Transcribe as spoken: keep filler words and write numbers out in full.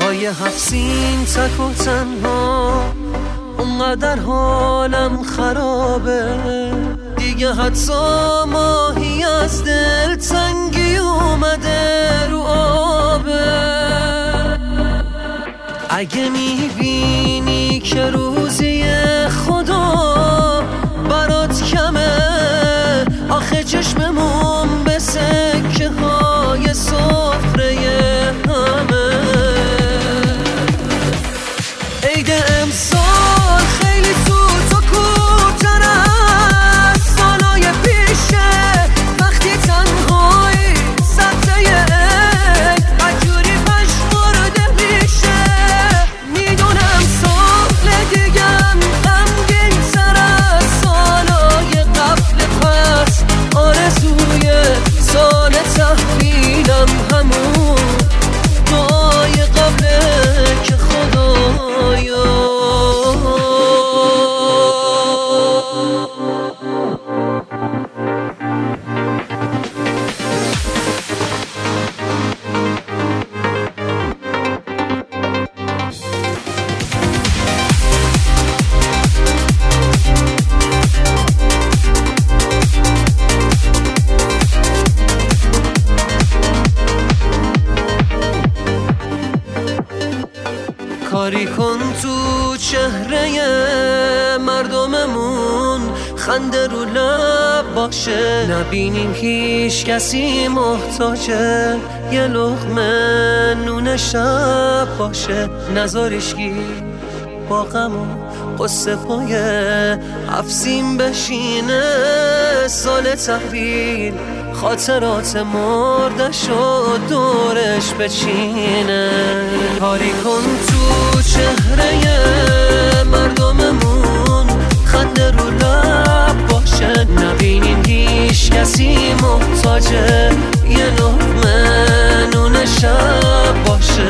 پای هفسین تک و تنها، اونقدر حالم خرابه دیگه، حتی ماهی از دل تنگی اومده رو آبه. اگه میبینی که روزی خدا برات کمه، آخه چشممون به سکه های سفره همه. عید امسال خیلی سوت و کوتر از سالای پیشه، وقتی تنهایی سبزه عید عجوری پشمارده میشه. میدونم سال دیگم غمگین تر از سالای قبل، پس آرزوی سال تحویلم همون دعای قبله که خدایا. کاری کن تو چهره مردممون خنده رو لب باشه، نبینیم هیچ کسی محتاجه یه لقمه نون شب باشه. نذارشگی با غم و قصه پای هفسین بشینه، سال تحویل خاطرات مردش و دورش بچینه. کاری کن تو چهره مردممون خنده رو لب باشه، نبینیم هیچ کسی محتاجه یه لقمه نون شب باشه.